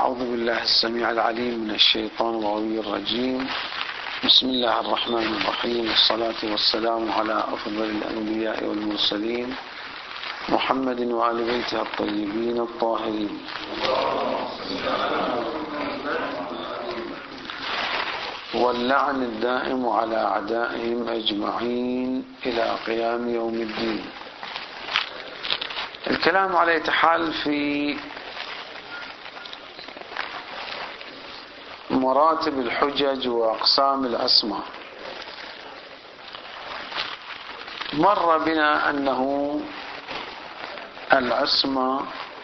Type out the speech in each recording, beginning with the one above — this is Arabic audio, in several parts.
أعوذ بالله السميع العليم من الشيطان الغوي الرجيم. بسم الله الرحمن الرحيم، والصلاة والسلام على أفضل الأنبياء والمرسلين محمد وآل بيته الطيبين الطاهرين. واللعن الدائم على أعدائهم أجمعين إلى قيام يوم الدين. الكلام على يتحال في مراتب الحجج وأقسام الأسماء. مر بنا أنه الأسماء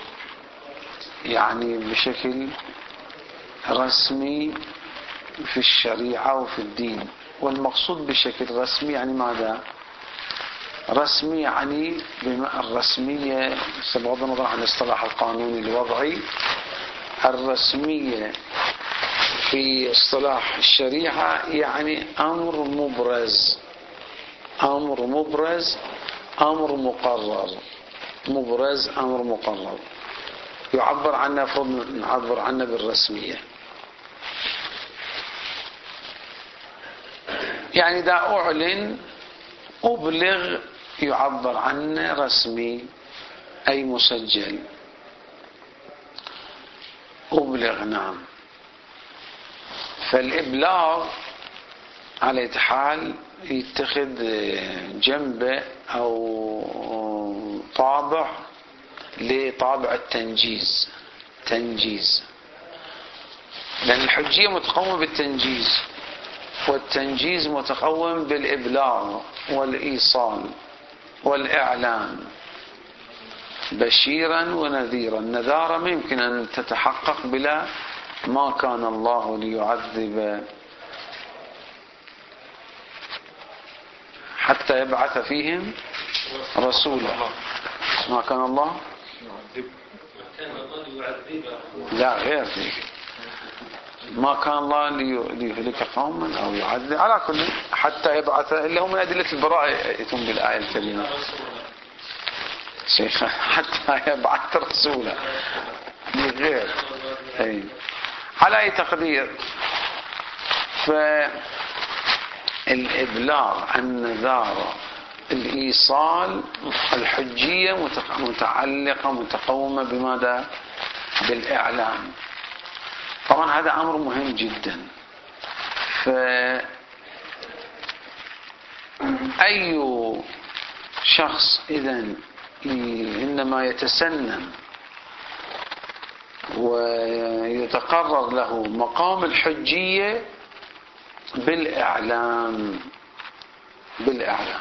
يعني بشكل رسمي في الشريعة وفي الدين، والمقصود بشكل رسمي يعني ماذا؟ رسمي يعني الرسمية بغض النظر عن الاصطلاح القانوني الوضعي، الرسمية في اصطلاح الشريعة يعني أمر مبرز، أمر مبرز، أمر مقرر، مبرز أمر مقرر، يعبر عنه، المفروض نعبر عنه بالرسمية. يعني إذا أعلن أبلغ يعبر عنه رسمي أي مسجل، أبلغ نعم. فالإبلاغ على يتحال يتخذ جنبه أو طابع لطابع التنجيز، تنجيز، لأن الحجية متقومة بالتنجيز، والتنجيز متقوم بالإبلاغ والإيصال والإعلان بشيرا ونذيرا. النذارة ما يمكن أن تتحقق بلا ما كان الله ليعذب حتى يبعث فيهم رسولا. ما كان الله لا غير ذلك، ما كان الله ليهلك قوما أو يعذب، على كل حتى يبعث، اللي هم من أدلة البراءة يأتون بالآية الكريمة شيخ حتى يبعث رسولا غير أي. على أي تقدير، فالإبلاغ، النذارة، الإيصال، الحجية متعلقة متقومة بماذا؟ بالإعلام. طبعا هذا أمر مهم جدا. فأي شخص إذن إنما يتسنن ويتقرر له مقام الحجية بالإعلام، بالإعلام.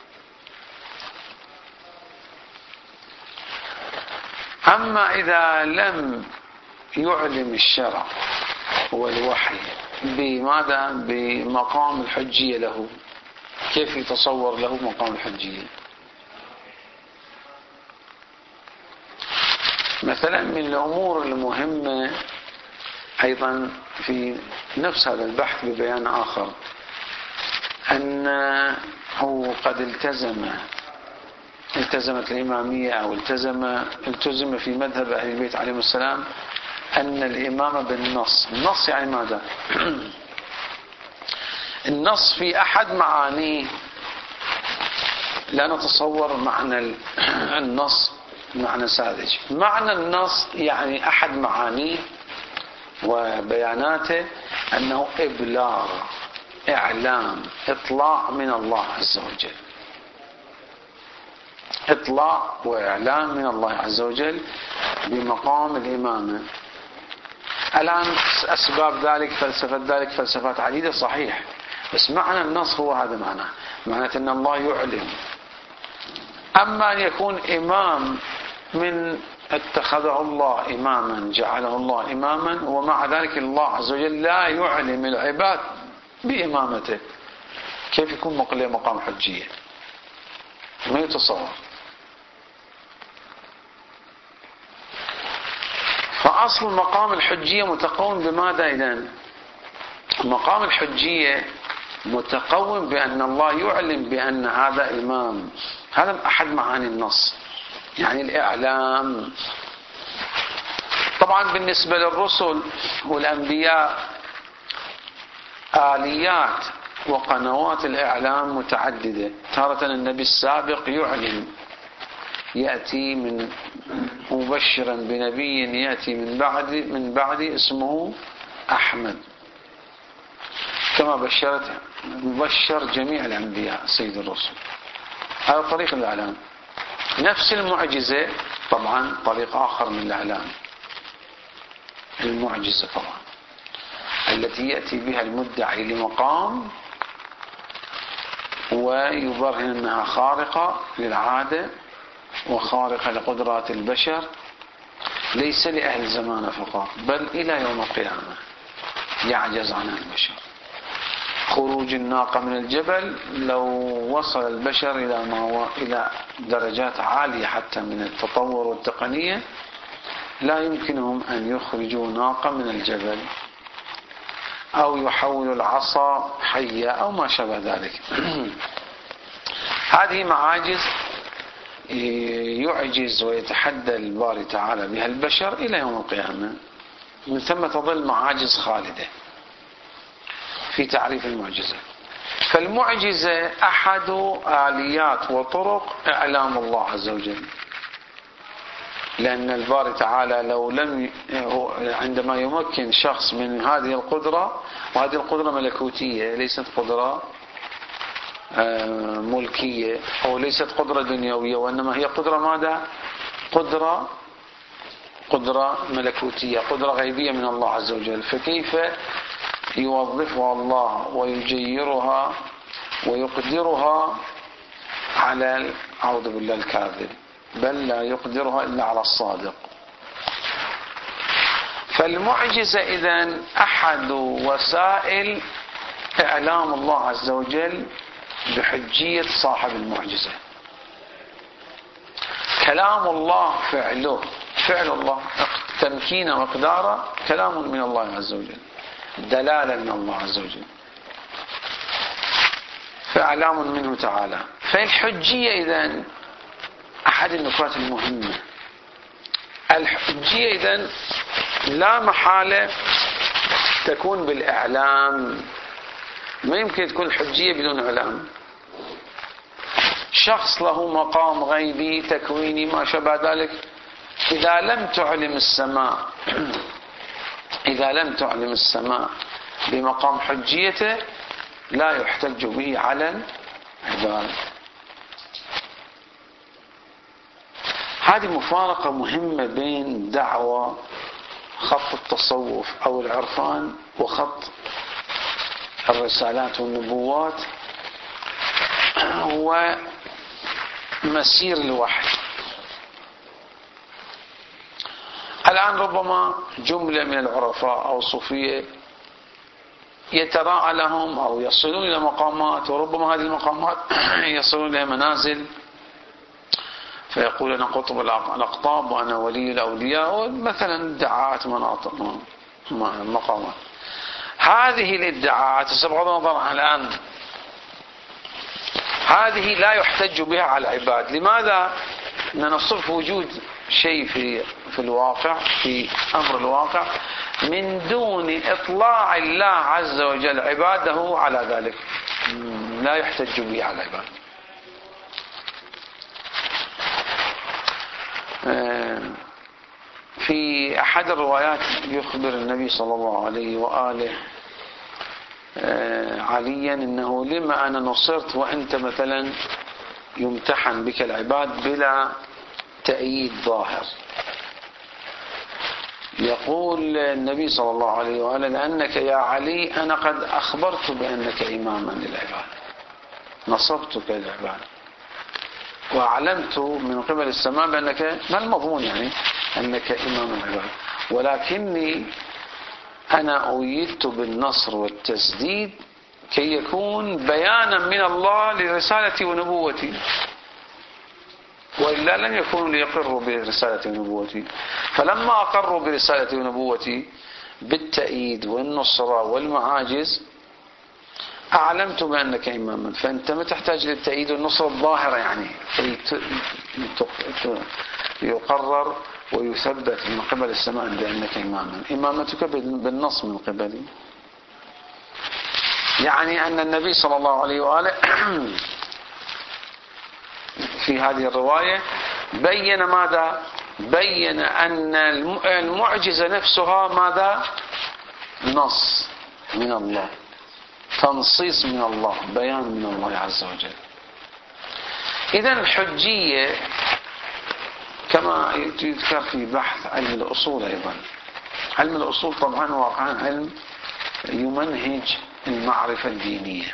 أما إذا لم يعلم الشرع والوحي بماذا؟ بمقام الحجية له، كيف يتصور له مقام الحجية؟ مثلا من الأمور المهمة أيضا في نفس هذا البحث ببيان آخر، أنه قد التزمت الإمامية أو التزم في مذهب أهل البيت عليهم السلام أن الإمامة بالنص. النص يعني ماذا؟ النص في أحد معانيه، لا نتصور معنى النص معنى ساذج. معنى النص يعني أحد معانيه وبياناته أنه إبلاغ، إعلام، إطلاع من الله عز وجل، إطلاع وإعلام من الله عز وجل بمقام الإمامة. الآن أسباب ذلك، فلسفة ذلك فلسفات عديدة صحيح، بس معنى النص هو هذا معناه، معنى أن الله يعلم. أما أن يكون إمام من اتخذه الله إماما، جعله الله إماما، ومع ذلك الله عز وجل لا يعلم العباد بإمامته، كيف يكون مقام حجية؟ ما يتصور. فأصل مقام الحجية متقوم بماذا إذن؟ مقام الحجية متقوم بأن الله يعلم بأن هذا إمام. هذا أحد معاني النص، يعني الإعلام. طبعا بالنسبة للرسل والأنبياء آليات وقنوات الإعلام متعددة. تارة النبي السابق يعلن، يأتي من مبشرا بنبي يأتي من بعد اسمه أحمد، كما بشر جميع الأنبياء سيد الرسل. هذا طريق الإعلام. نفس المعجزة طبعا طريق آخر من الإعلام، المعجزة طبعا التي يأتي بها المدعي لمقام ويبرهن أنها خارقة للعادة وخارقة لقدرات البشر، ليس لأهل زمانه فقط بل إلى يوم القيامة يعجز عنها البشر. خروج الناقة من الجبل لو وصل البشر إلى درجات عالية حتى من التطور والتقنية لا يمكنهم أن يخرجوا ناقة من الجبل أو يحولوا العصا حية أو ما شابه ذلك. هذه معاجز يعجز ويتحدى الباري تعالى بها البشر إلى يوم القيامة، من ثم تظل معاجز خالدة في تعريف المعجزة. فالمعجزة أحد آليات وطرق إعلام الله عز وجل، لأن الباري تعالى لو لم عندما يمكن شخص من هذه القدرة، وهذه القدرة ملكوتية ليست قدرة ملكية أو ليست قدرة دنيوية، وإنما هي قدرة ماذا؟ قدرة ملكوتية، قدرة غيبية من الله عز وجل. فكيف يوظفها الله ويجيرها ويقدرها على أعوذ بالله الكاذب، بل لا يقدرها إلا على الصادق. فالمعجزة إذن أحد وسائل إعلام الله عز وجل بحجية صاحب المعجزة. كلام الله فعل الله تمكين وإقداره كلام من الله عز وجل، دلالة من الله عز وجل، فإعلام منه تعالى. فالحجية إذن أحد النقاط المهمة. الحجية إذن لا محالة تكون بالإعلام، ما يمكن تكون الحجية بدون إعلام. شخص له مقام غيبي تكويني ما شابه ذلك، إذا لم تعلم السماء بمقام حجيته لا يحتج به على العباد. هذه مفارقة مهمة بين دعوة خط التصوف أو العرفان وخط الرسالات والنبوات ومسير الوحي. الآن ربما جملة من العرفاء أو الصوفية يتراءى لهم أو يصلون إلى مقامات، وربما هذه المقامات يصلون إلى منازل، فيقول أنا قطب الأقطاب وأنا ولي الأولياء مثلا، ادعاءات مقامات. هذه الادعاءات بغض النظر عن الآن هذه لا يحتج بها على العباد. لماذا؟ أننا نصف وجود شيء في الواقع، في أمر الواقع، من دون إطلاع الله عز وجل عباده على ذلك، لا يحتج به على العباد. في أحد الروايات يخبر النبي صلى الله عليه وآله عليا إنه لما أنا نصرت وأنت مثلا يمتحن بك العباد بلا تأييد ظاهر. يقول النبي صلى الله عليه وآله لأنك يا علي أنا قد أخبرت بأنك إماما للعباد، نصبتك للعباد وأعلمت من قبل السماء بأنك، ما المضمون يعني أنك إمام العباد، ولكني أنا أيدت بالنصر والتسديد كي يكون بيانا من الله لرسالتي ونبوتي، وإلا لم يكونوا ليقروا برسالتي ونبوتي. فلما أقروا برسالتي ونبوتي بالتأييد والنصرة والمعاجز أعلمت بأنك إماما، فأنت ما تحتاج للتأييد والنصرة الظاهرة يعني يقرر ويثبت من قبل السماء بأنك إماما. إمامتك بالنص من قبلي، يعني أن النبي صلى الله عليه وآله في هذه الرواية بين ماذا؟ بين أن المعجزة نفسها ماذا؟ نص من الله، تنصيص من الله، بيان من الله عز وجل. إذن الحجية كما يذكر في بحث علم الأصول أيضا. علم الأصول طبعا واقعا علم يمنهج المعرفة الدينية.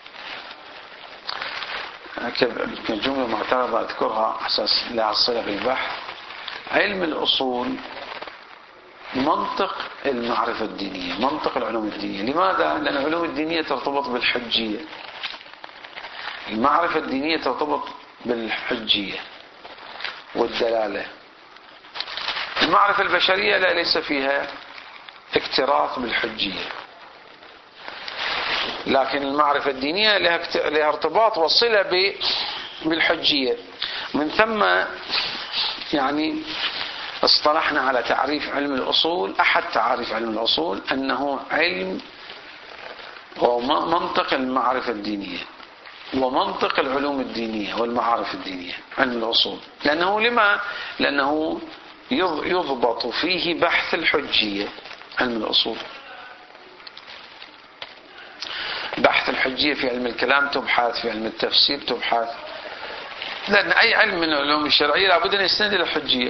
كجملة معترضة أذكرها أساس لا أصل بالبحث. علم الأصول منطق المعرفة الدينية، منطق العلوم الدينية. لماذا؟ لأن العلوم الدينية ترتبط بالحجية، المعرفة الدينية ترتبط بالحجية والدلالة. المعرفة البشرية لا، ليس فيها اكتراث بالحجية، لكن المعرفة الدينية لها ارتباط وصلة بالحجية. من ثم يعني اصطلحنا على تعريف علم الأصول. أحد تعريف علم الأصول أنه علم ومنطق المعرفة الدينية ومنطق العلوم الدينية والمعارف الدينية. علم الأصول لأنه لما؟ لأنه يضبط فيه بحث الحجية. علم الأصول بحث الحجية في علم الكلام تبحث، في علم التفسير تبحث، لأن أي علم من العلوم الشرعية لابد أن يستند إلى الحجية.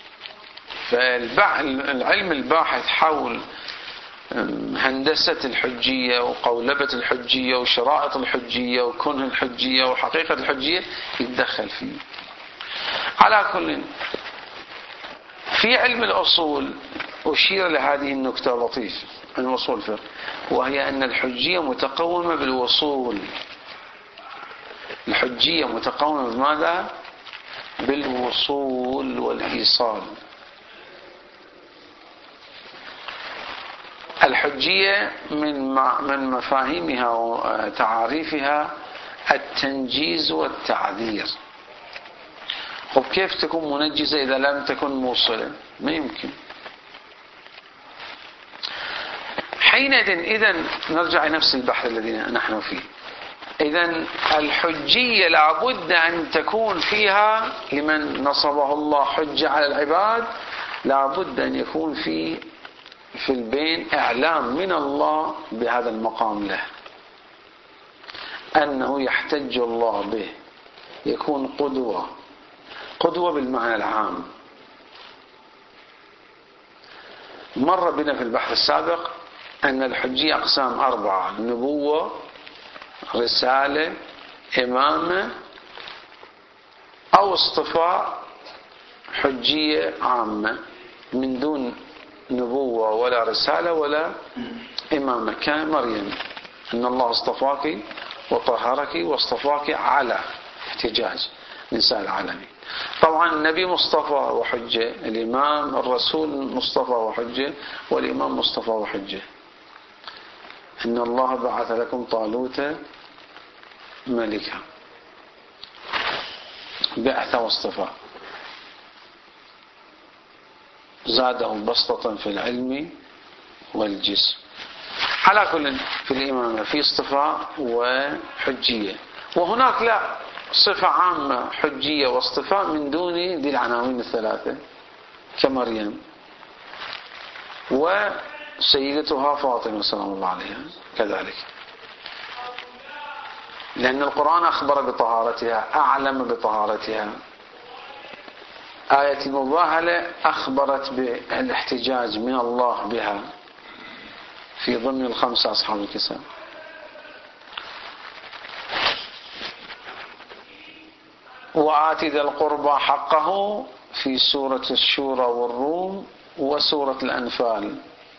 فالعلم الباحث حول هندسة الحجية وقولبة الحجية وشرائط الحجية وكنه الحجية وحقيقة الحجية يتدخل فيه. على كل، في علم الأصول أشير لهذه النكتة لطيفة عن أصول الفقه، وهي أن الحجية متقومة بالوصول. الحجية متقومة بماذا؟ بالوصول والإيصال. الحجية من مفاهيمها وتعاريفها التنجيز والتعذير. طب كيف تكون منجزة إذا لم تكن موصلة؟ ما يمكن. حينئذ إذن نرجع لنفس البحث الذي نحن فيه. إذن الحجية لابد أن تكون فيها، لمن نصبه الله حجة على العباد لابد أن يكون في البين إعلام من الله بهذا المقام له، أنه يحتج الله به، يكون قدوة بالمعنى العام. مر بنا في البحث السابق أن الحجية أقسام 4: نبوة، رسالة، إمامة، أو اصطفاء. حجية عامة من دون نبوة ولا رسالة ولا إمامة، كمريم أن الله اصطفاك وطهرك واصطفاك على احتجاج نساء العالمين. طبعا النبي مصطفى وحجة، الإمام الرسول مصطفى وحجة، والإمام مصطفى وحجة. إن الله بعث لكم طالوت ملكا، بعثة واصطفاء، زاده بسطة في العلم والجسم. على كل، في الإمامة في اصطفاء وحجية، وهناك لا، صفة عامة حجية واصطفاء من دون ذي العناوين الثلاثة كمريم وسيدتها فاطمة سلام الله عليها كذلك، لأن القرآن أخبر بطهارتها، أعلم بطهارتها. آية المباهلة أخبرت بالاحتجاج من الله بها في ضمن 5 أصحاب الكساء. وآت ذا القربى حقه في سورة الشورى والروم وسورة الأنفال.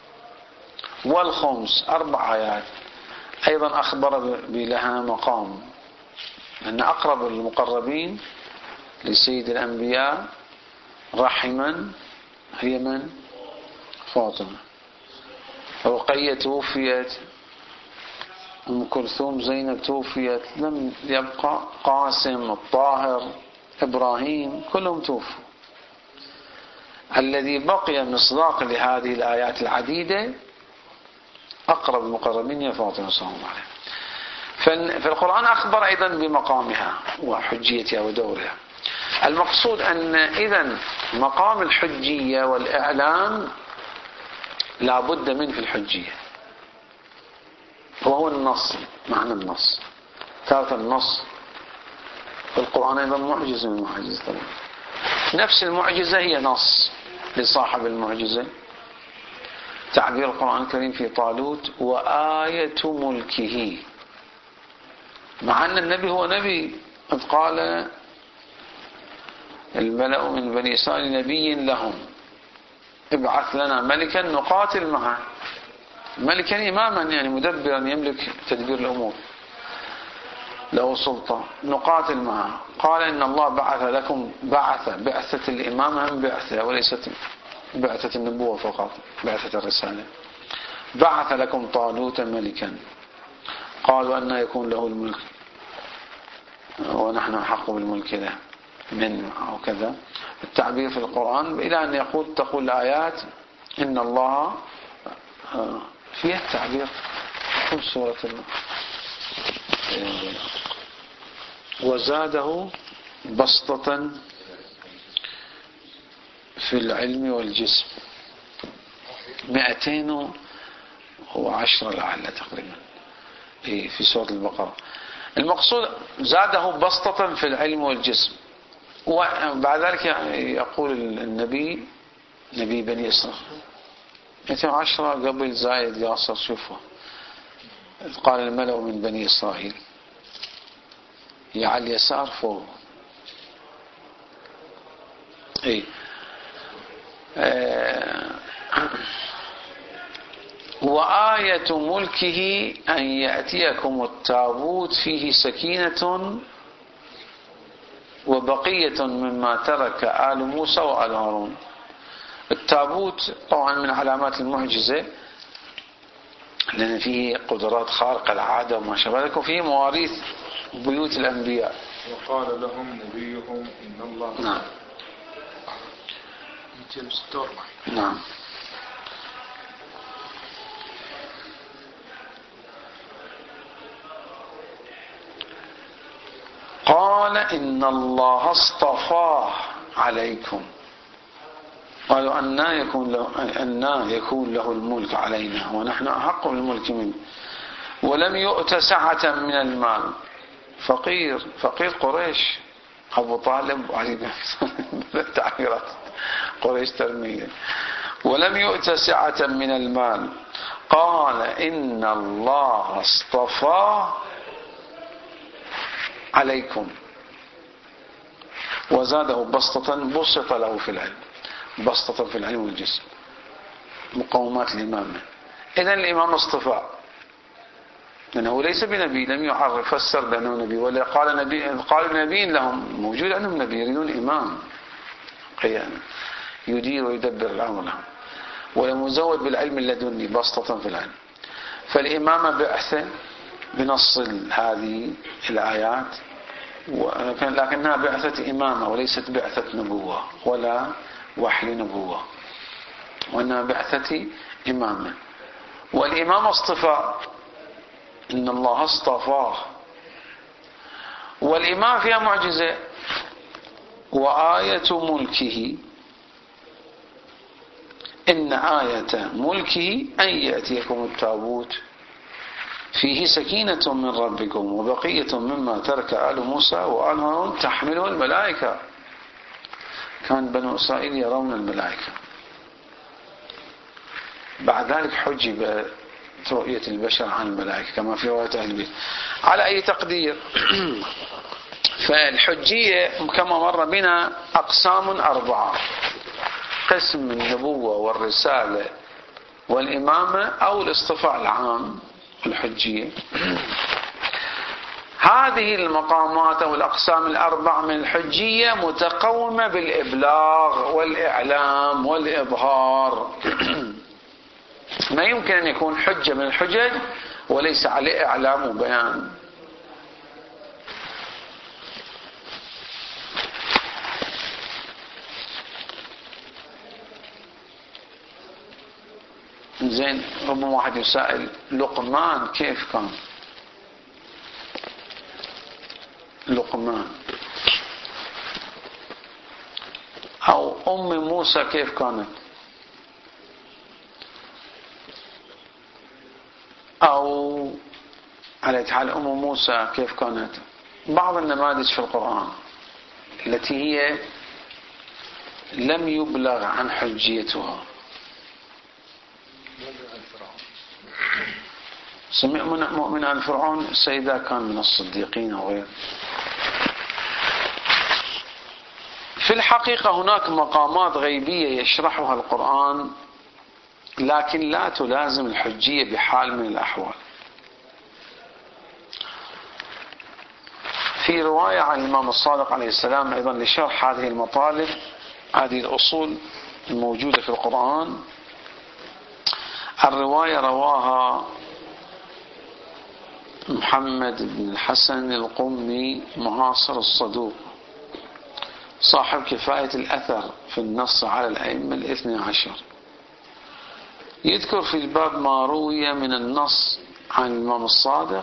والخمس 4 آيات أيضا أخبر بلها مقام، أن أقرب المقربين لسيد الأنبياء رحما هي من؟ فاطمة. رقية توفيت، أم كلثوم، زينب توفيت، لم يبقى قاسم، الطاهر، إبراهيم، كلهم توفوا. الذي بقي مصداق لهذه الآيات العديدة أقرب المقربين يا فاطمة صلى الله عليه. فالقرآن أخبر أيضا بمقامها وحجيتها ودورها. المقصود أن إذن مقام الحجية والإعلام لا بد منه في الحجية، وهو النص، معنى النص. تارة النص القرآن أيضا معجزة من المعاجز طبعا. نفس المعجزة هي نص لصاحب المعجزة. تعبير القرآن الكريم في طالوت وآية ملكه، مع أن النبي هو نبي. قد قال الملأ من بني إسرائيل نبي لهم ابعث لنا ملكا نقاتل معه. ملكا إماما يعني مدبرا يملك تدبير الأمور، له سلطة، نقاتل معه. قال إن الله بعث لكم بعثة الإمامة من بعثة، وليست بعثة النبوة فقط، بعثة الرسالة. بعث لكم طالوت ملكا. قالوا أن يكون له الملك ونحن أحق بالملك له من أو كذا. التعبير في القرآن إلى أن تقول الآيات إن الله فيها التعبير في سورة وزاده بسطة في العلم والجسم 210 لعل تقريبا في سورة البقرة. المقصود زاده بسطة في العلم والجسم. وبعد ذلك يقول النبي نبي بني إسرائيل 210 قبل زايد ياسر. شوفوا قال الملأ من بني إسرائيل هي على اليسار فوق. وآية ملكه أن يأتيكم التابوت فيه سكينة وبقية مما ترك آل موسى وآل هارون. التابوت طبعا من علامات المعجزة لأن فيه قدرات خارقة العادة وما شابه ذلك، وفيه مواريث بيوت الأنبياء. وقال لهم نبيهم إن الله نعم 246 نعم. قال إن الله اصطفاه عليكم. قالوا أن يكون له الملك علينا ونحن أحق بالملك منه ولم يؤت سعة من المال. فقير قريش أبو طالب وعلي بن تعبيرات قريش ترمية. ولم يؤت سعة من المال. قال إن الله اصطفاه عليكم وزاده بسطة بسط له في العلم، بسطة في العلم والجسم، مقومات الإمامة. إذن الإمام اصطفاء لأنه ليس بنبي، لم يعرف فسر بأنه نبي ولا قال نبي لهم، موجود أنهم نبي يريدون إمام قيام يدير ويدبر الأمر لهم، ولم يزود بالعلم اللدني بسطة في العلم. فالإمامة بعثة بنص هذه الآيات، لكنها بعثة إمامة وليست بعثة نبوة ولا وحي نبوة، وإنها بعثة إمامة. والإمام اصطفاء إن الله اصطفاه. والإمام فيها معجزة. وآية ملكه إن آية ملكه أن يأتيكم التابوت فيه سكينة من ربكم وبقية مما ترك آل موسى وآل هارون تحمله الملائكة. كان بنو إسرائيل يرون الملائكة. بعد ذلك حجب رؤية البشر عن الملائكة كما في رواية أهل البيت. على أي تقدير فالحجية كما مر بنا أقسام 4: قسم النبوة والرسالة والإمامة أو الاصطفاء العام الحجية. هذه المقامات أو الأقسام 4 من الحجية متقومة بالإبلاغ والإعلام والإظهار. ما يمكن أن يكون حجة من الحجج وليس عليه إعلام وبيان. زين ربما واحد يسائل لقمان كيف كان؟ لقمان أو أم موسى كيف كانت؟ أو على حال أم موسى كيف كانت؟ بعض النماذج في القرآن التي هي لم يبلغ عن حجيتها. سمع مؤمن عن فرعون سيدا كان من الصديقين أو غير. في الحقيقة هناك مقامات غيبية يشرحها القرآن لكن لا تلازم الحجية بحال من الأحوال. في رواية عن الإمام الصادق عليه السلام أيضا لشرح هذه المطالب، هذه الأصول الموجودة في القرآن. الرواية رواها محمد بن الحسن القمي معاصر الصدوق صاحب كفاية الأثر في النص على الأئمة الاثني عشر. يذكر في الباب ما روي من النص عن الإمام الصادق،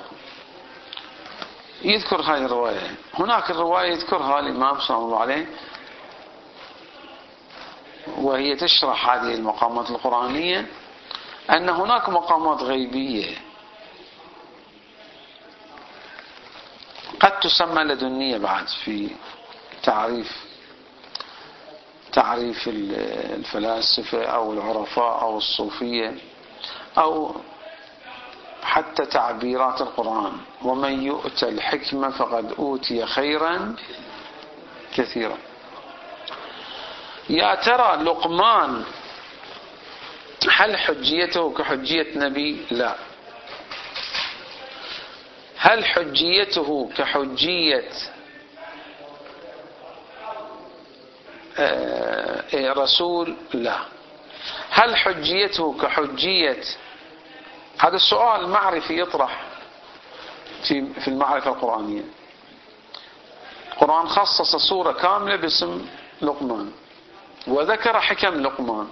يذكر هذه الرواية. هناك الرواية يذكرها الإمام صلى الله عليه وهي تشرح هذه المقامات القرآنية، أن هناك مقامات غيبية قد تسمى لدنية بعد في تعريف الفلاسفة أو العرفاء أو الصوفية أو حتى تعبيرات القرآن. ومن يؤتى الحكمة فقد أوتي خيرا كثيرا. يا ترى لقمان هل حجيته كحجية نبي؟ لا. هل حجيته كحجية رسول؟ لا. هل حجيته كحجية؟ هذا السؤال معرفي يطرح في المعرفة القرآنية. القرآن خصص سورة كاملة باسم لقمان وذكر حكم لقمان.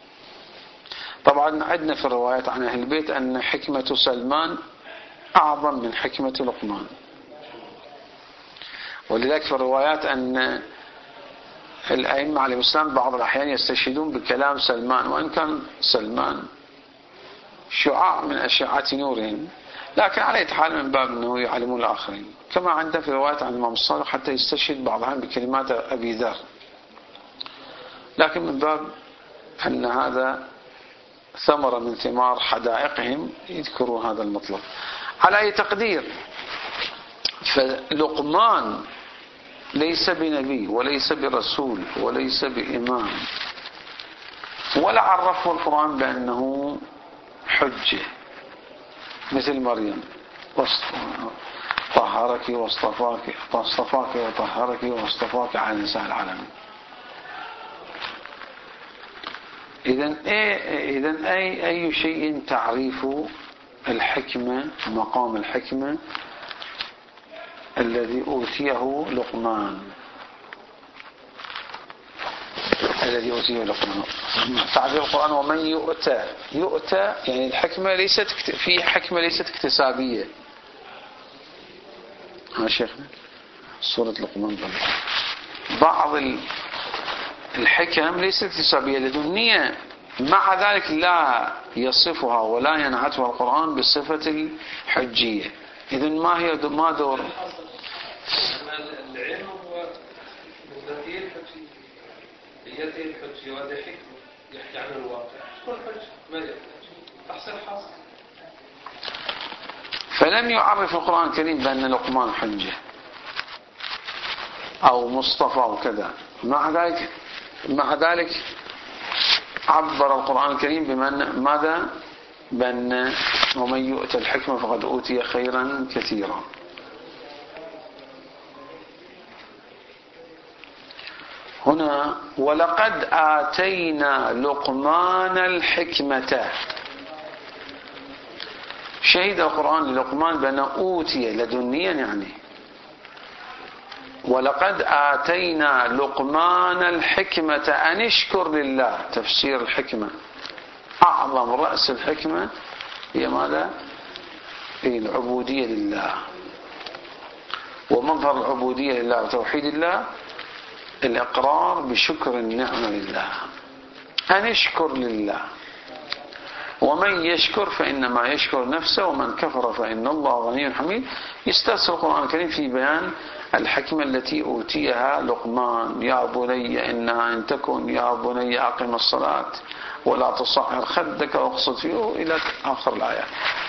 طبعا عندنا في الروايات عن أهل البيت أن حكمة سلمان أعظم من حكمة لقمان، ولذلك في الروايات أن الأئمة عليهم السلام بعض الأحيان يستشهدون بكلام سلمان، وإن كان سلمان شعاع من أشعة نورهم، لكن على حال من باب أنه يعلمون الآخرين. كما عندنا في روايات عن الإمام الصادق حتى يستشهد بعضها بكلمات أبي ذر، لكن من باب أن هذا ثمرة من ثمار حدائقهم يذكروا هذا المطلب. على أي تقدير فلقمان ليس بنبي وليس برسول وليس بإمام، ولا عرفه القرآن بأنه حجة مثل مريم طهرك واصطفاك وطهرك واصطفاك على نساء العالمين. إذن أي شيء تعريف الحكمة، مقام الحكمة الذي أوتيه لقمان، تعبير القرآن ومن يؤتى يعني الحكمة ليست في حكمة ليست اكتسابية. ها شيخنا سورة لقمان بعض الحكم ليست اكتسابية لدنية، مع ذلك لا يصفها ولا ينعتها القرآن بصفة الحجية. إذن ما دور العلم هو ذاتية الحجية، ذاتية الحجية وهذا حكمة يحكي عن الواقع تكون حجة ما يحتاج تحصيل حاصل. فلم يعرف القرآن الكريم بأن لقمان حجة أو مصطفى وكذا. مع ذلك عبر القرآن الكريم بمن ماذا؟ بأن ومن يؤتى الحكمة فقد أوتي خيرا كثيرا. هنا ولقد آتينا لقمان الحكمة، شهد القرآن للقمان بأن أوتي لدنيا، يعني ولقد آتينا لقمان الحكمة أن اشكر لله. تفسير الحكمة أعظم رأس الحكمة هي ماذا؟ العبودية لله. ومظهر العبودية لله وتوحيد الله الإقرار بشكر النعمة لله، أن يشكر لله. ومن يشكر فإنما يشكر نفسه ومن كفر فإن الله غني حميد. يسترسل القرآن الكريم في بيان الحكمة التي أوتيها لقمان: يا بني إنها إن تكن يا بني أقم الصلاة ولا تصعر خدك واقصد فيه إلى آخر الآيات.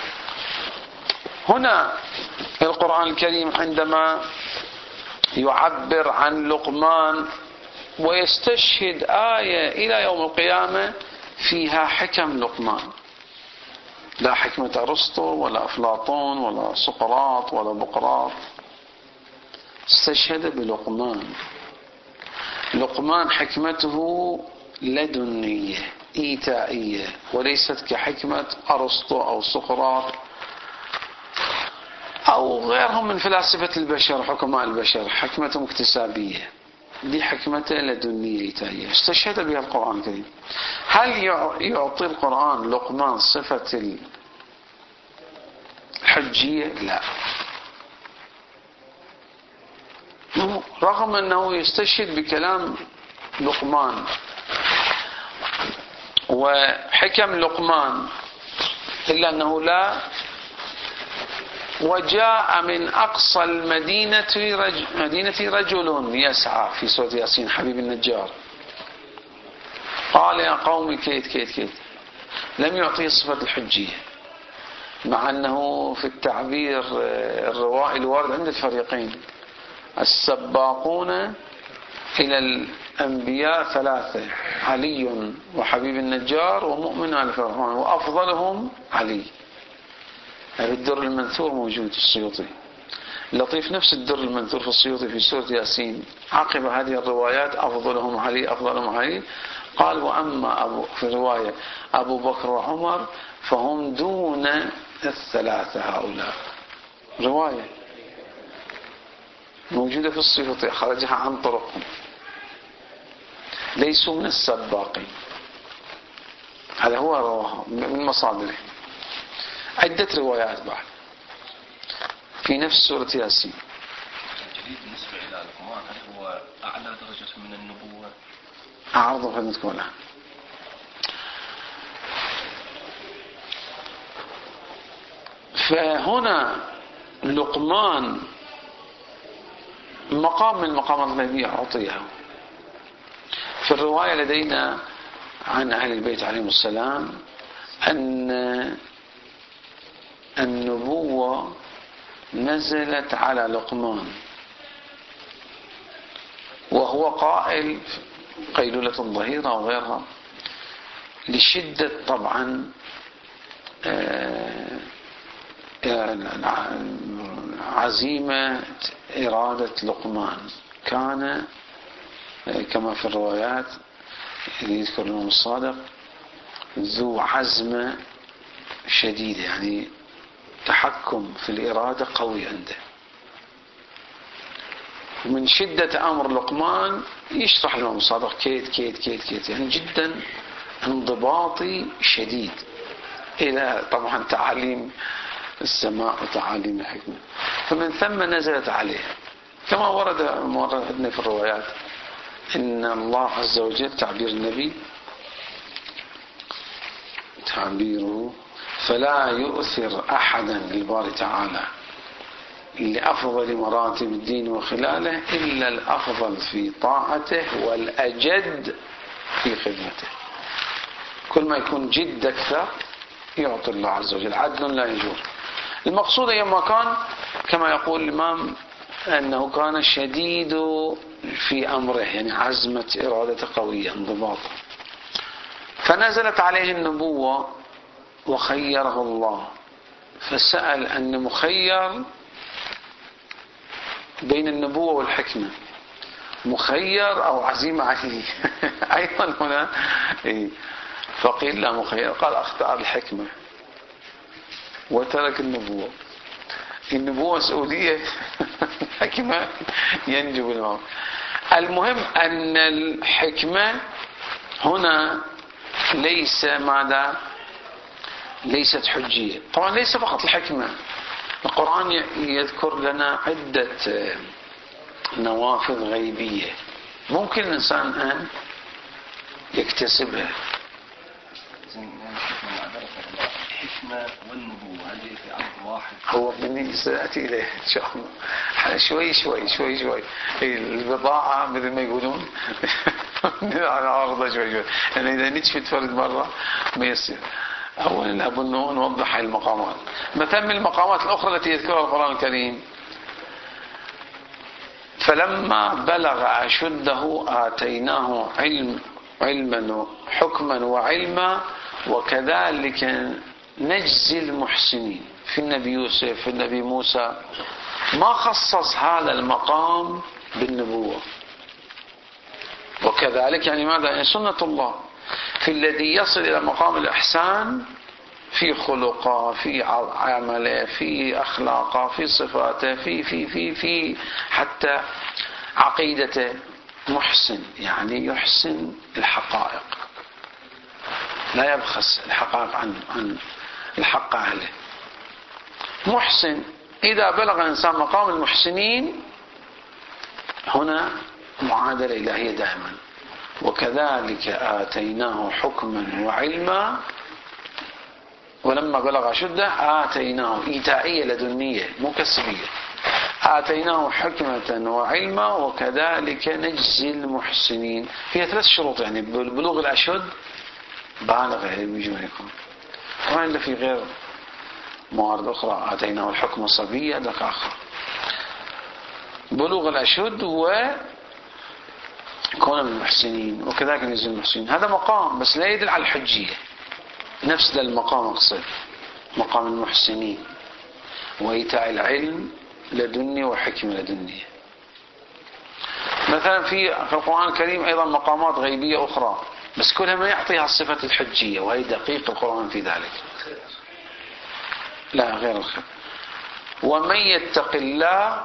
هنا القرآن الكريم عندما يعبر عن لقمان ويستشهد آية إلى يوم القيامة فيها حكم لقمان، لا حكمة أرسطو ولا أفلاطون ولا سقراط ولا بقراط، استشهد بلقمان. لقمان حكمته لدنية إيتائية وليست كحكمة أرسطو أو سقراط أو غيرهم من فلاسفة البشر حكماء البشر، حكمتهم اكتسابية. دي حكمته لدنية إيتائية استشهد بها القرآن الكريم. هل يعطي القرآن لقمان صفة الحجية؟ لا، رغم أنه يستشهد بكلام لقمان وحكم لقمان، إلا أنه لا. وجاء من أقصى مدينة رجل يسعى في سورة ياسين حبيب النجار، قال يا قوم كيت كيت كيت. لم يعطيه صفة الحجية، مع أنه في التعبير الروائي الوارد عند الفريقين: السباقون إلى الأنبياء ثلاثة: علي وحبيب النجار ومؤمن آل فرعون، وأفضلهم علي. الدر المنثور موجود في السيوطي. لطيف نفس الدر المنثور في السيوطي في سورة ياسين عقب هذه الروايات: أفضلهم علي أفضلهم علي، قال: وأما في رواية أبو بكر وعمر فهم دون الثلاثة هؤلاء. رواية موجودة في السيوطي خرجها عن طرقهم، ليسوا من السباقين. هذا هو رواه من مصادره. عدة روايات بعد في نفس سورة ياسين. الجديد بالنسبة إلى لقمان، هل هو أعلى درجة من النبوة؟ أعرض خدمتكم الآن. فهنا لقمان مقام من مقامات النبي أعطيها. في الرواية لدينا عن أهل البيت عليهم السلام أن النبوة نزلت على لقمان وهو قائل قيلولة الظهيرة وغيرها، لشدة طبعا عزيمة إرادة لقمان. كان كما في الروايات يذكر الإمام الصادق ذو عزمة شديدة، يعني تحكم في الإرادة قوي عنده. ومن شدة أمر لقمان يشرح الإمام الصادق كيت كيت كيت كيت، يعني جدا انضباطي شديد، إلى طبعا تعاليم السماء وتعاليم الحكمة. فمن ثم نزلت عليه كما ورد عندنا في الروايات إن الله عز وجل تعبير النبي تعبيره: فلا يؤثر أحدا للباري تعالى لأفضل مراتب الدين وخلاله إلا الأفضل في طاعته والأجد في خدمته. كل ما يكون جد أكثر يعطي الله عز وجل، عدل لا يجور. المقصود أيما كان كما يقول الإمام أنه كان شديد في أمره، يعني عزمة إرادة قوية انضباط. فنزلت عليه النبوة وخيره الله، فسأل أن مخير بين النبوة والحكمة، مخير أو عزيمة عليه أيضا هنا فقيل لا مخير، قال أختار الحكمة وترك النبوة. النبوة مسؤولية، الحكمة ينجو بالموت. المهم أن الحكمة هنا ليس ماذا؟ ليست حجية. طبعا ليس فقط الحكمة، القرآن يذكر لنا عدة نوافذ غيبية ممكن الإنسان أن يكتسبها. الحكمة والنبوة هل في عرض واحد؟ هو مني سأتي إليه إن شاء الله شوي شوي شوي شوي. البضاعة مثل ما يقولون على عرضها شوي شوي، يعني إذا نتشفت فرد مرة ما يصير. أولا لابد أن نوضح المقامات. مثلا من المقامات الأخرى التي يذكرها القرآن الكريم: فلما بلغ أشده آتيناه علما حكما وعلما وكذلك نجزي المحسنين. في النبي يوسف، في النبي موسى، ما خصص هذا المقام بالنبوة. وكذلك يعني ماذا؟ يعني سنة الله في الذي يصل إلى مقام الإحسان في خلقه، في عمله، في أخلاقه، في صفاته، في حتى عقيدته. محسن يعني يحسن الحقائق، لا يبخس الحقائق عن الحق أهله. محسن إذا بلغ إنسان مقام المحسنين، هنا معادلة إلهية دائما: وكذلك آتيناه حكما وعلما ولما بلغ أشده آتيناه، إيتائية لدنية مو كسبية، آتيناه حكمة وعلما وكذلك نجزي المحسنين. فيها 3 شروط، يعني بلوغ الأشد بالغ بوجوهكم. طبعا إلا في غير موارد أخرى: آتيناه الحكم صبية لك آخر. بلوغ الأشد وكون من المحسنين وكذلك نجزي المحسنين. هذا مقام بس لا يدل على الحجية. نفس ذا المقام أقصد مقام المحسنين وإيتاء العلم لدني وحكمة لدني. مثلا في القرآن الكريم أيضا مقامات غيبية أخرى بس كلها ما يعطيها الصفة الحجية، وهي دقيق القرآن في ذلك. لا غير الخير. ومن يتق الله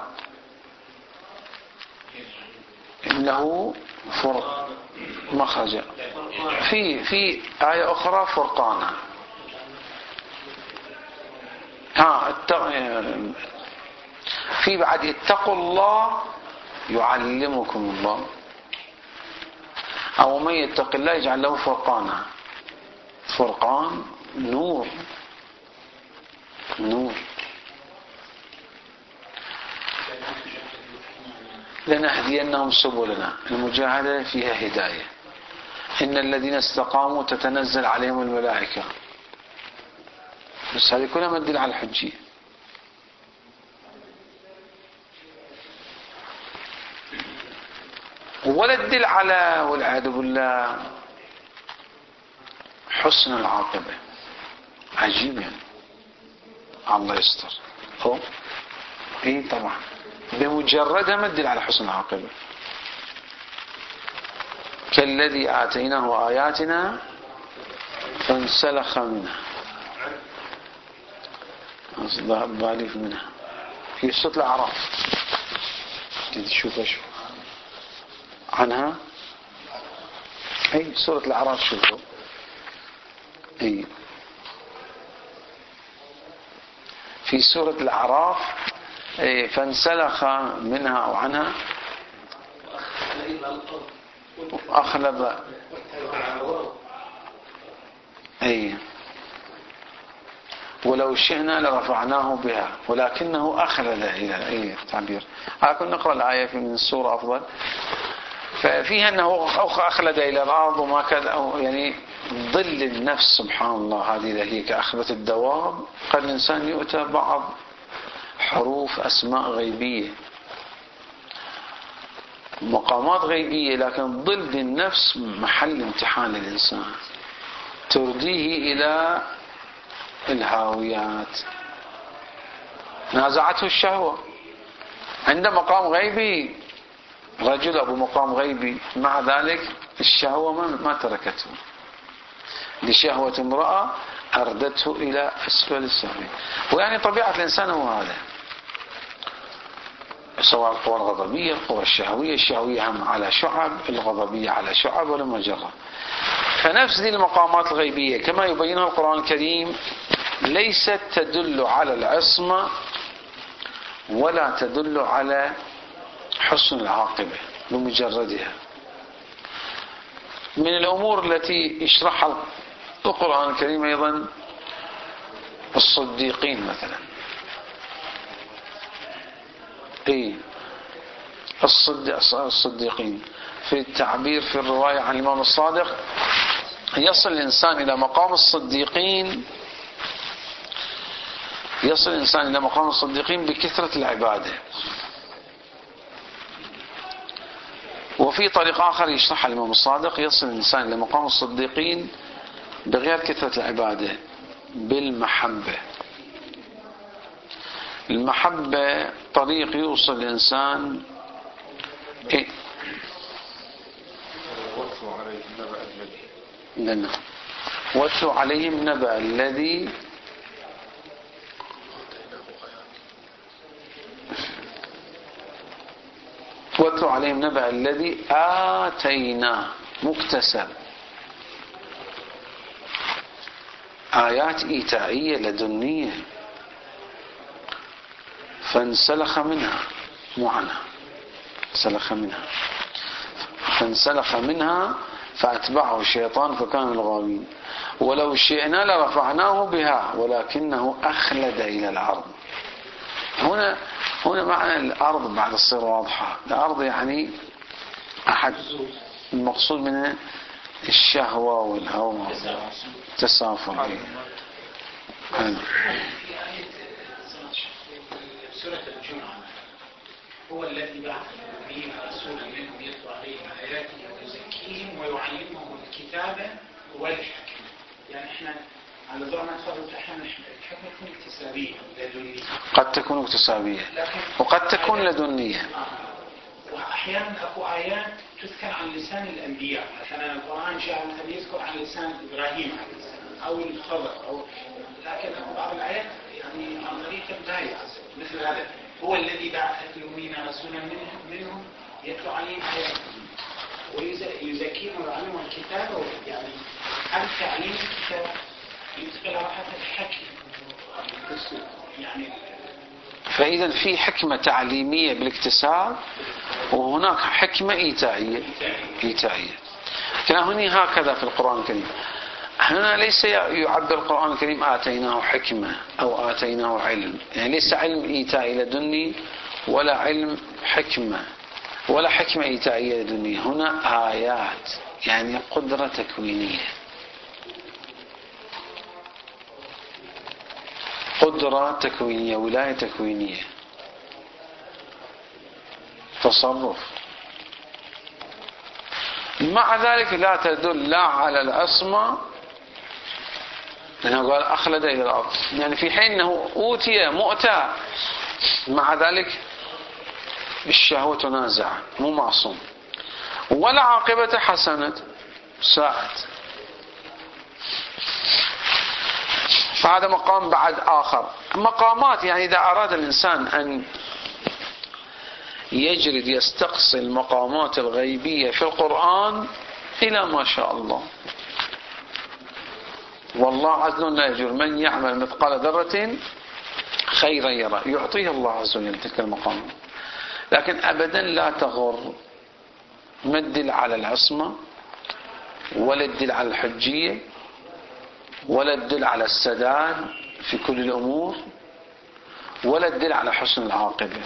إنه مخرجا. في آية أخرى فرقانا. في بعد اتقوا الله يعلمكم الله، أو من يتق الله يجعل له فرقانا. فرقان نور، نور. لنهدينهم سبلنا، المجاهدة فيها هداية. إن الذين استقاموا تتنزل عليهم الملائكة. بس هذه كلها ما تدل على الحجية. ولا تدل على والعياذ بالله حسن العاقبة. عجيب يعني. الله يستر. هو ايه طبعا بمجردها ما تدل على حسن العاقبة. كالذي آتيناه آياتنا فانسلخ منها. ذهب بالي منها في سورة الأعراف. تشوف عنها أي سورة الأعراف. شوفوا أي في سورة الأعراف فانسلخ منها أو عنها أخلب. أي ولو شئنا لرفعناه بها ولكنه أخلد إلى أي تعبير. كنا نقرأ الآية من السورة أفضل. ففيها أنه أخلد إلى الأرض وما كذا، أو يعني ظل النفس. سبحان الله، هذه هي كأخذة الدواب. قد الإنسان يؤتى بعض حروف أسماء غيبية، مقامات غيبية، لكن ظل النفس محل امتحان للإنسان، ترديه إلى الهاويات. نازعته الشهوة عند مقام غيبي، رجل أبو مقام غيبي، مع ذلك الشهوة ما تركته. لشهوة امرأة أردته إلى أسفل السفلين. ويعني طبيعة الإنسان هو هذا، سواء القوى الغضبية، القوى الشهوية هم على شعب، الغضبية على شعب ولا مجرة. فنفس دي المقامات الغيبية كما يبينها القرآن الكريم ليست تدل على العصمة ولا تدل على حسن العاقبة بمجردها. من الأمور التي يشرحها القرآن الكريم أيضا الصديقين مثلا. الصديقين في التعبير في الرواية عن الإمام الصادق يصل الإنسان إلى مقام الصديقين بكثرة العبادة. وفي طريق آخر يشرح الإمام الصادق يصل الإنسان إلى مقام الصديقين بغير كثرة العبادة بالمحبة. المحبة طريق يوصل الإنسان واتلو عليهم نبأ الذي واتلو عليهم نبأ الذي آتيناه مكتسب آيات إيتائية لدنية فانسلخ منها فانسلخ منها فأتبعه الشيطان فكان الغاوين ولو شئنا لرفعناه بها ولكنه أخلد إلى الأرض. هنا معنى الأرض بعد تصير واضحة. الأرض يعني أحد المقصود منها الشهوة والهوى التسافر. سورة الجمعة هو الذي بعث النبيين رسولا منهم يتلو عليهم آياته ويزكيهم ويعلمهم الكتاب والحكمة. يعني احنا على ضوء ما تفضلت احيانا الحكمة تكون اكتسابية لدنيا، قد تكون اكتسابية وقد تكون لدنية. واحيانا اكو آيات تذكر عن لسان الأنبياء، مثلا القرآن جاء مثلا يذكر عن لسان إبراهيم عليه السلام أو الخضر لكن اكو بعض الآيات يعني عن طريق الداعية مثل هذا هو الذي بعث الأمين رسولا منهم يتلو عليهم آياتهم ويزكيهم ويعلمهم الكتاب. يعني هذا تعليم الكتاب يدخل راحة الحكم يعني. فإذا في حكمة تعليمية بالاكتساب وهناك حكمة إيتائية. كان هنا هكذا في القرآن الكريم. هنا ليس يعبر القرآن الكريم آتيناه حكمة أو آتيناه علم، يعني ليس علم إيتائي لدني ولا علم حكمة ولا حكمة إيتائية لدني. هنا آيات يعني قدرة تكوينية، ولاية تكوينية، تصرف. مع ذلك لا تدل لا على العصمة لأنه قال أخلد إلى الأرض، يعني في حين أنه أوتي مؤتى مع ذلك الشهوة تنازع مو معصوم ولا عاقبة حسنة ساعد. فهذا مقام بعد آخر. مقامات يعني إذا أراد الإنسان أن يجرد يستقصي المقامات الغيبية في القرآن إلى ما شاء الله. والله عدل لا يجور، من يعمل مثقال ذرة خيرا يرى، يعطيه الله عز وجل تلك المقام. لكن أبدا لا تغر ما الدل على العصمة ولا الدل على الحجية ولا الدل على السداد في كل الأمور ولا الدل على حسن العاقبة.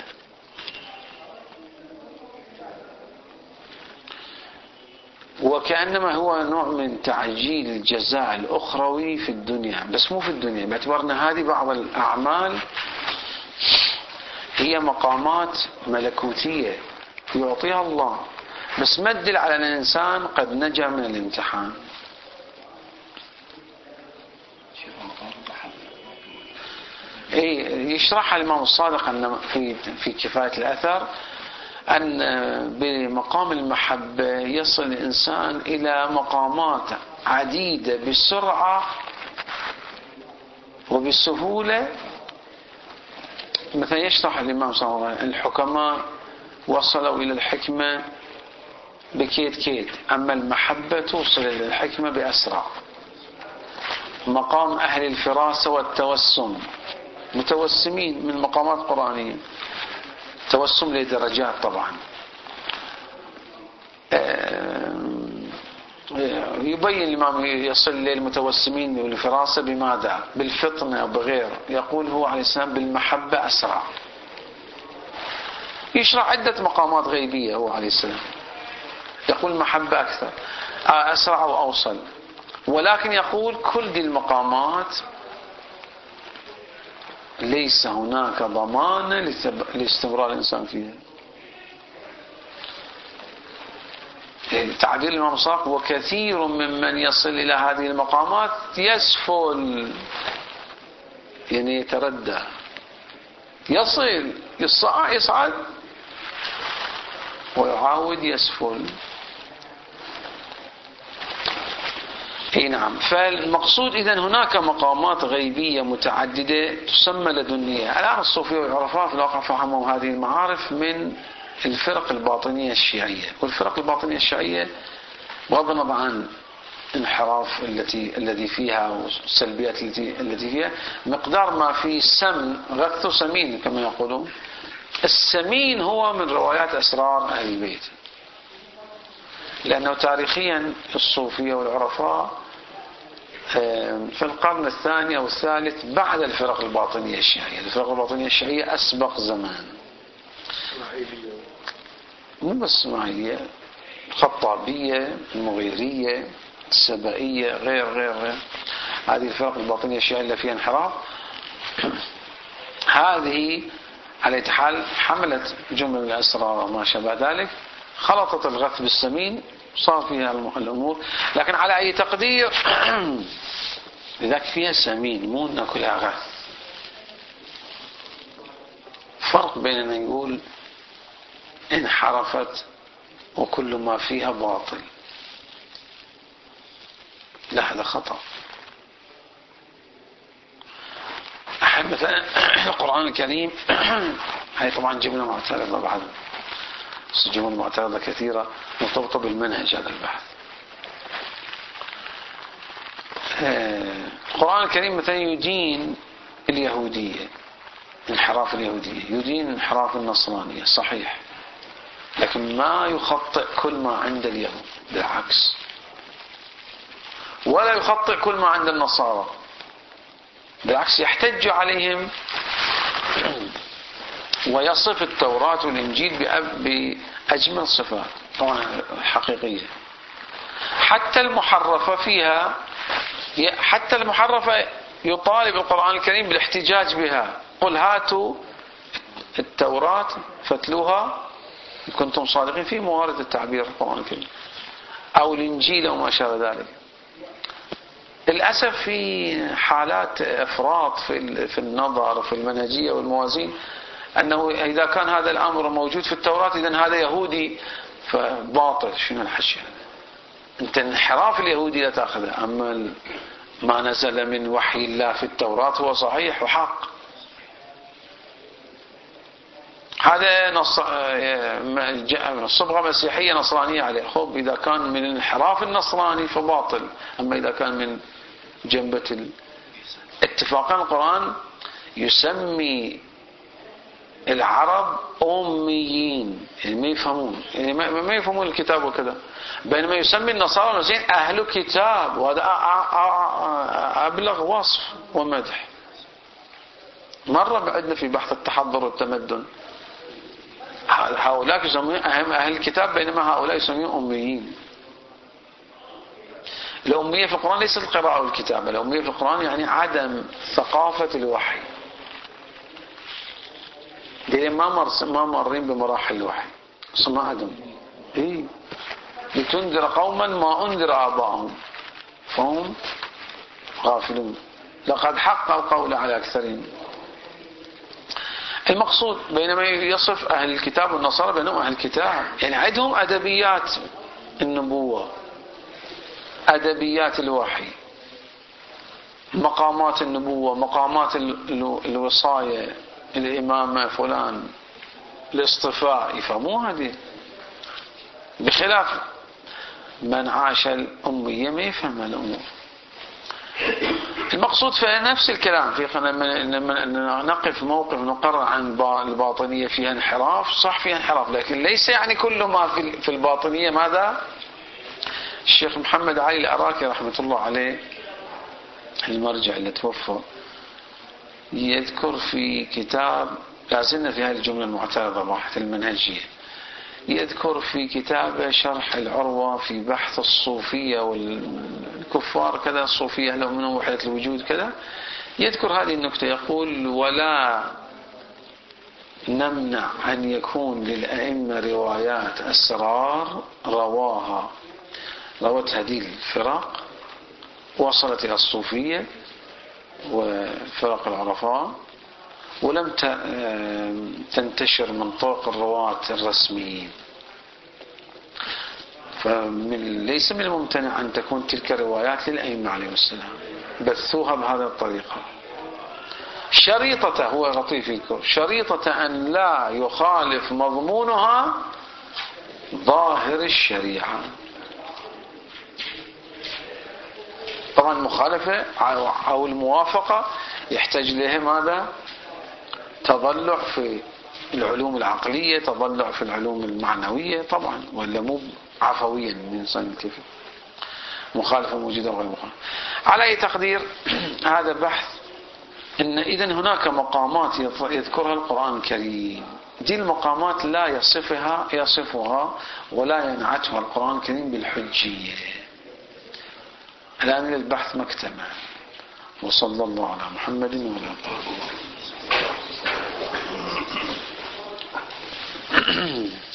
وكأنما هو نوع من تعجيل الجزاء الأخروي في الدنيا، بس مو في الدنيا، باعتبارنا هذه بعض الأعمال هي مقامات ملكوتية يعطيها الله، بس ما تدل على أن الإنسان قد نجا من الامتحان. يشرحها الإمام الصادق أن في كفاية الأثر أن بمقام المحبة يصل الإنسان إلى مقامات عديدة بسرعة وبسهولة. مثلا يشرح الإمام صلى الله عليه وسلم الحكماء وصلوا إلى الحكمة بكيد كيد، أما المحبة توصل إلى الحكمة بأسرع. مقام أهل الفراسة والتوسم، متوسمين من مقامات قرآنية، توسم لدرجات طبعا. يبين الإمام يصل للمتوسمين والفراسة بماذا؟ بالفطنة وبغير. يقول هو عليه السلام بالمحبة أسرع. يشرع عدة مقامات غيبية هو عليه السلام، يقول محبة أكثر، أسرع وأوصل. ولكن يقول كل دي المقامات ليس هناك ضمان لاستمرار الإنسان فيها. تعبير الإمام الصادق: وكثير ممن يصل إلى هذه المقامات يسفل، يعني يتردى، يصل يصعد ويعاود يسفل. اي نعم. فالمقصود إذن هناك مقامات غيبية متعددة تسمى لدنية. الآن الصوفية والعرفاء في الواقع فهموا هذه المعارف من الفرق الباطنية الشيعية. والفرق الباطنية الشيعية بغض النظر عن انحراف الذي فيها والسلبيات التي فيها، مقدار ما في سمن غث سمين كما يقولون. السمين هو من روايات أسرار أهل البيت، لأنه تاريخيا الصوفية والعرفاء في القرن الثاني أو الثالث بعد الفرق الباطنية الشيعية. الفرق الباطنية الشيعية أسبق زمان، مو بس اسماعيلية، الخطابية، المغيرية، السبائية، غير هذه الفرق الباطنية الشيعية اللي فيها انحراف. هذه على حال حملت جملة من الأسرار وما شابه ذلك، خلطت الغث بالسمين، صار فيها الأمور. لكن على أي تقدير لذلك فيها سمين، مو ناكلها غث. فرق بين أن نقول انحرفت وكل ما فيها باطل، لا هذا خطأ. مثلا القرآن الكريم هي طبعا جملة معترضة بعد، جمل معترضة كثيرة مرتبطة بالمنهج هذا البحث. القرآن الكريم مثلا يدين اليهودية، انحراف اليهودية، يدين انحراف النصرانية، صحيح، لكن ما يخطئ كل ما عند اليهود، بالعكس، ولا يخطئ كل ما عند النصارى، بالعكس يحتج عليهم ويصف التوراة والإنجيل بأجمل صفات طبعا حقيقية. حتى المحرفة فيها، حتى المحرفة يطالب القرآن الكريم بالاحتجاج بها. قل هاتوا التوراة فاتلوها إن كنتم صادقين، في موارد التعبير القرآن الكريم، أو الإنجيل وما شابه ذلك. للأسف في حالات إفراط في النظر وفي المنهجية والموازين، أنه إذا كان هذا الأمر موجود في التوراة إذن هذا يهودي فباطل. شنو الحشي؟ أنت انحراف اليهودي لا تأخذه، أما ما نزل من وحي الله في التوراة هو صحيح وحق. هذا صبغة مسيحية نصرانية عليه، خب إذا كان من الانحراف النصراني فباطل، أما إذا كان من جنبة اتفاقا القرآن يسمي العرب أميين، يعني ما يفهمون، يعني ما يفهمون الكتاب وكذا، بينما يسمي النصارى والمسيحيين أهل كتاب، وهذا أبلغ وصف ومدح. مرة بعدنا في بحث التحضر والتمدن، هؤلاء يسمون أهل الكتاب بينما هؤلاء يسمون أميين. الأمية في القرآن ليست القراءة والكتابة، الأمية في القرآن يعني عدم ثقافة الوحي، دي ما مرين بمراحل الوحي، اسمها عدم. إيه؟ لتنذر قوما ما أنذر آباءهم فهم غافلون لقد حق القول على أكثرهم. المقصود بينما يصف أهل الكتاب والنصارى بينهم أهل الكتاب، يعني عندهم أدبيات النبوة، أدبيات الوحي، مقامات النبوة، مقامات الوصاية، الإمامة فلان، الاصطفاء، يفهمون هذه. بخلاف من عاش الأمية ما يفهم الأمور. المقصود في نفس الكلام في لما نقف موقف نقرر عن الباطنية فيها انحراف، صح فيها انحراف، لكن ليس يعني كل ما في الباطنية ماذا. الشيخ محمد علي العراقي رحمة الله عليه المرجع اللي توفى يذكر في كتاب، لازلنا في هذه الجملة المعترضة راحة المنهجية، يذكر في كتابه شرح العروة في بحث الصوفية والكفار كذا، الصوفية لهم منهم وحدة الوجود كذا، يذكر هذه النكتة يقول: ولا نمنع أن يكون للأئمة روايات أسرار روت هذه الفرق وصلت إلى الصوفية وفرق العرفاء ولم تنتشر من طرق الرواة الرسميين، فليس من الممتنع أن تكون تلك الروايات للأئمة عليهم السلام، بثوها بهذه الطريقة. شريطة، هو لطيف يذكر، شريطة أن لا يخالف مضمونها ظاهر الشريعة. طبعا المخالفة أو الموافقة يحتاج لها ماذا؟ تضلع في العلوم العقلية، تضلع في العلوم المعنوية طبعا، ولا مو عفويا من إنسان كيف مخالفة موجودة وغير مخالفة. على أي تقدير هذا بحث إن إذن هناك مقامات يذكرها القرآن الكريم، دي المقامات لا يصفها ولا ينعتها القرآن الكريم بالحجية. الآن البحث ما اكتمل، وصلى الله على محمد وعلى آله.